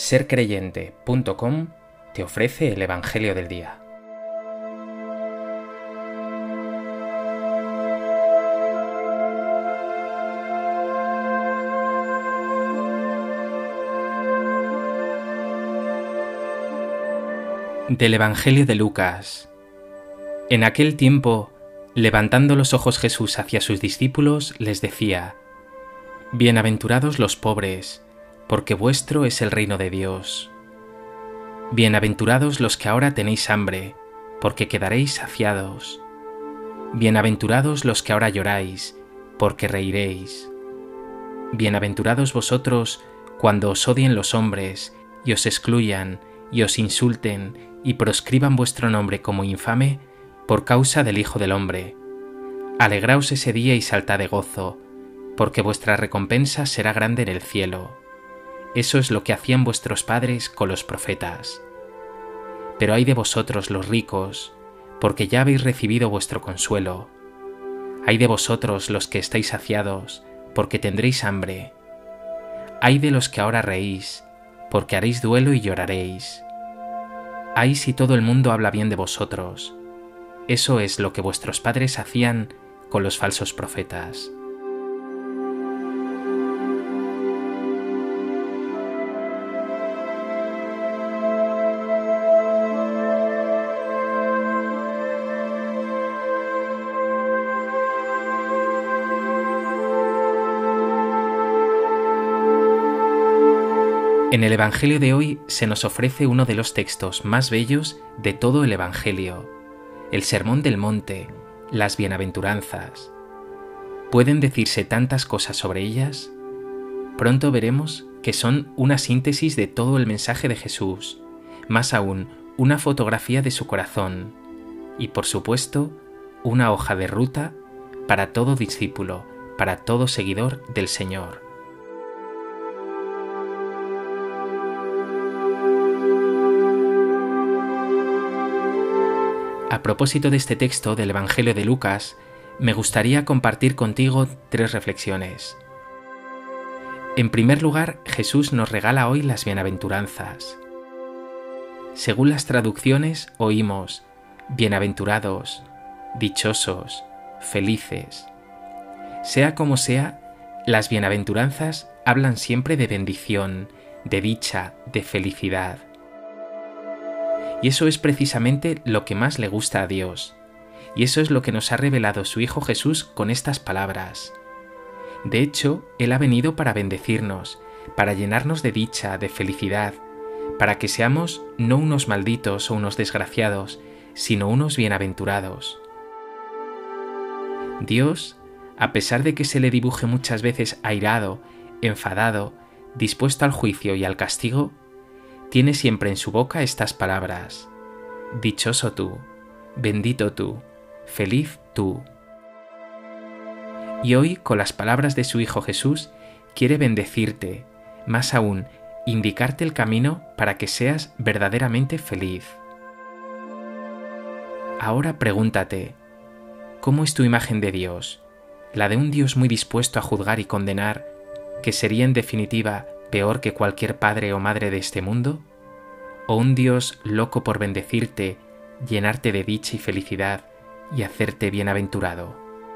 Sercreyente.com te ofrece el Evangelio del Día. Del Evangelio de Lucas. En aquel tiempo, levantando los ojos Jesús hacia sus discípulos, les decía: Bienaventurados los pobres, porque vuestro es el reino de Dios. Bienaventurados los que ahora tenéis hambre, porque quedaréis saciados. Bienaventurados los que ahora lloráis, porque reiréis. Bienaventurados vosotros cuando os odien los hombres, y os excluyan, y os insulten, y proscriban vuestro nombre como infame, por causa del Hijo del Hombre. Alegraos ese día y saltad de gozo, porque vuestra recompensa será grande en el cielo. Eso es lo que hacían vuestros padres con los profetas. Pero ay de vosotros los ricos, porque ya habéis recibido vuestro consuelo. Ay de vosotros los que estáis saciados, porque tendréis hambre. Ay de los que ahora reís, porque haréis duelo y lloraréis. Ay si todo el mundo habla bien de vosotros. Eso es lo que vuestros padres hacían con los falsos profetas. En el Evangelio de hoy se nos ofrece uno de los textos más bellos de todo el Evangelio, el Sermón del Monte, las Bienaventuranzas. ¿Pueden decirse tantas cosas sobre ellas? Pronto veremos que son una síntesis de todo el mensaje de Jesús, más aún, una fotografía de su corazón y, por supuesto, una hoja de ruta para todo discípulo, para todo seguidor del Señor. A propósito de este texto del Evangelio de Lucas, me gustaría compartir contigo 3 reflexiones. En primer lugar, Jesús nos regala hoy las bienaventuranzas. Según las traducciones, oímos bienaventurados, dichosos, felices. Sea como sea, las bienaventuranzas hablan siempre de bendición, de dicha, de felicidad. Y eso es precisamente lo que más le gusta a Dios. Y eso es lo que nos ha revelado su Hijo Jesús con estas palabras. De hecho, Él ha venido para bendecirnos, para llenarnos de dicha, de felicidad, para que seamos no unos malditos o unos desgraciados, sino unos bienaventurados. Dios, a pesar de que se le dibuje muchas veces airado, enfadado, dispuesto al juicio y al castigo, tiene siempre en su boca estas palabras: dichoso tú, bendito tú, feliz tú. Y hoy, con las palabras de su Hijo Jesús, quiere bendecirte, más aún, indicarte el camino para que seas verdaderamente feliz. Ahora pregúntate, ¿cómo es tu imagen de Dios? ¿La de un Dios muy dispuesto a juzgar y condenar, que sería en definitiva peor que cualquier padre o madre de este mundo? ¿O un Dios loco por bendecirte, llenarte de dicha y felicidad y hacerte bienaventurado?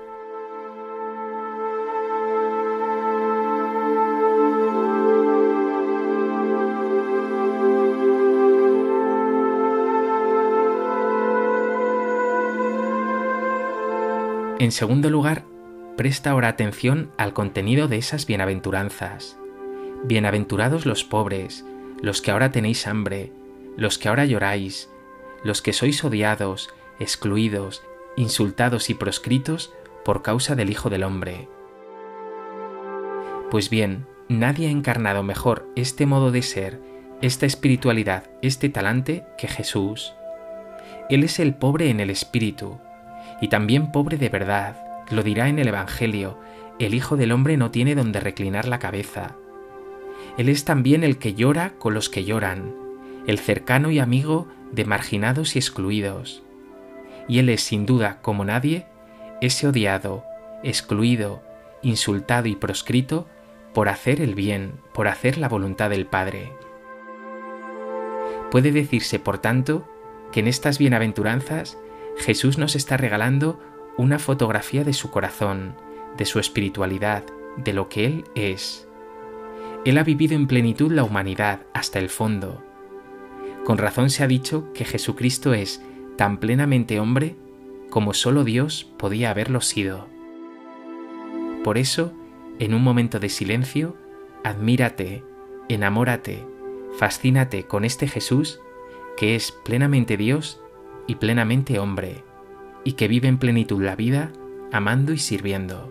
En segundo lugar, presta ahora atención al contenido de esas bienaventuranzas. Bienaventurados los pobres, los que ahora tenéis hambre, los que ahora lloráis, los que sois odiados, excluidos, insultados y proscritos por causa del Hijo del Hombre. Pues bien, nadie ha encarnado mejor este modo de ser, esta espiritualidad, este talante que Jesús. Él es el pobre en el espíritu, y también pobre de verdad. Lo dirá en el Evangelio: el Hijo del Hombre no tiene donde reclinar la cabeza. Él es también el que llora con los que lloran, el cercano y amigo de marginados y excluidos. Y Él es, sin duda, como nadie, ese odiado, excluido, insultado y proscrito por hacer el bien, por hacer la voluntad del Padre. Puede decirse, por tanto, que en estas bienaventuranzas Jesús nos está regalando una fotografía de su corazón, de su espiritualidad, de lo que Él es. Él ha vivido en plenitud la humanidad hasta el fondo. Con razón se ha dicho que Jesucristo es tan plenamente hombre como solo Dios podía haberlo sido. Por eso, en un momento de silencio, admírate, enamórate, fascínate con este Jesús que es plenamente Dios y plenamente hombre, y que vive en plenitud la vida amando y sirviendo.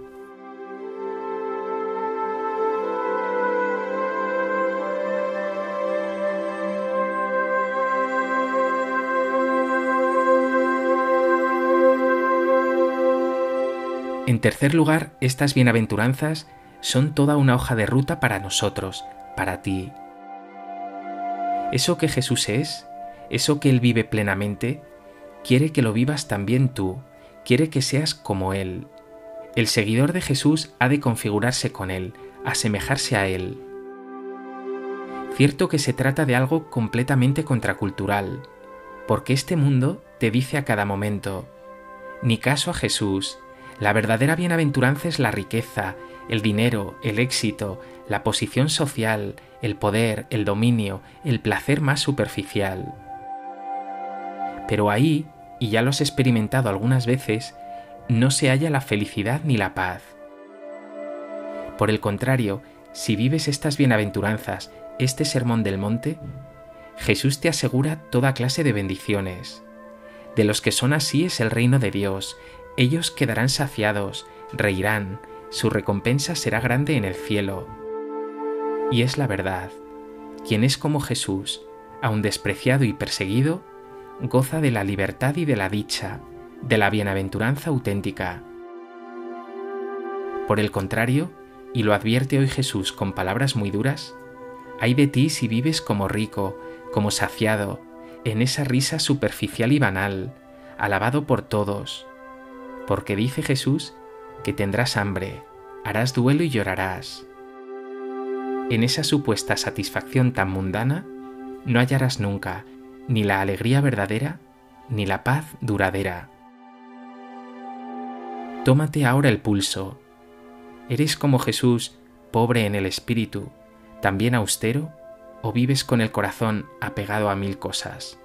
En tercer lugar, estas bienaventuranzas son toda una hoja de ruta para nosotros, para ti. Eso que Jesús es, eso que Él vive plenamente, quiere que lo vivas también tú, quiere que seas como Él. El seguidor de Jesús ha de configurarse con Él, asemejarse a Él. Cierto que se trata de algo completamente contracultural, porque este mundo te dice a cada momento, ni caso a Jesús. La verdadera bienaventuranza es la riqueza, el dinero, el éxito, la posición social, el poder, el dominio, el placer más superficial. Pero ahí, y ya lo has experimentado algunas veces, no se halla la felicidad ni la paz. Por el contrario, si vives estas bienaventuranzas, este sermón del monte, Jesús te asegura toda clase de bendiciones. De los que son así es el reino de Dios. Ellos quedarán saciados, reirán, su recompensa será grande en el cielo. Y es la verdad, quien es como Jesús, aun despreciado y perseguido, goza de la libertad y de la dicha, de la bienaventuranza auténtica. Por el contrario, y lo advierte hoy Jesús con palabras muy duras, ay de ti si vives como rico, como saciado, en esa risa superficial y banal, alabado por todos, porque dice Jesús que tendrás hambre, harás duelo y llorarás. En esa supuesta satisfacción tan mundana no hallarás nunca ni la alegría verdadera ni la paz duradera. Tómate ahora el pulso. ¿Eres como Jesús, pobre en el espíritu, también austero, o vives con el corazón apegado a mil cosas?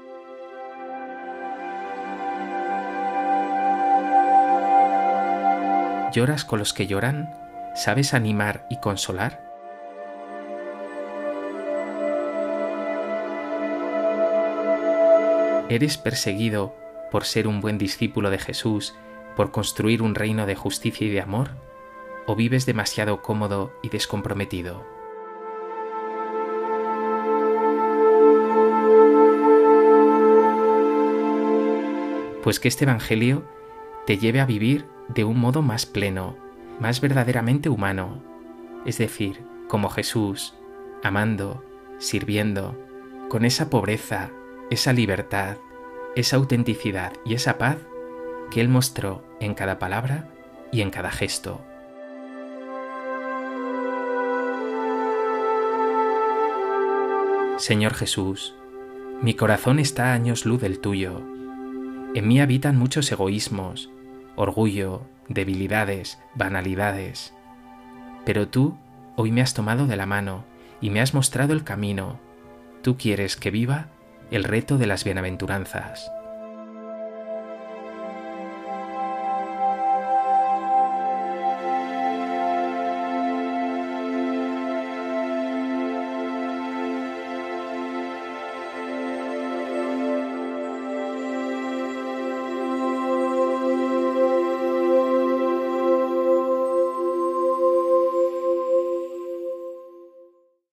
¿Lloras con los que lloran? ¿Sabes animar y consolar? ¿Eres perseguido por ser un buen discípulo de Jesús, por construir un reino de justicia y de amor? ¿O vives demasiado cómodo y descomprometido? Pues que este Evangelio te lleve a vivir de un modo más pleno, más verdaderamente humano, es decir, como Jesús, amando, sirviendo, con esa pobreza, esa libertad, esa autenticidad y esa paz que Él mostró en cada palabra y en cada gesto. Señor Jesús, mi corazón está a años luz del tuyo. En mí habitan muchos egoísmos, orgullo, debilidades, banalidades. Pero tú hoy me has tomado de la mano y me has mostrado el camino. Tú quieres que viva el reto de las bienaventuranzas.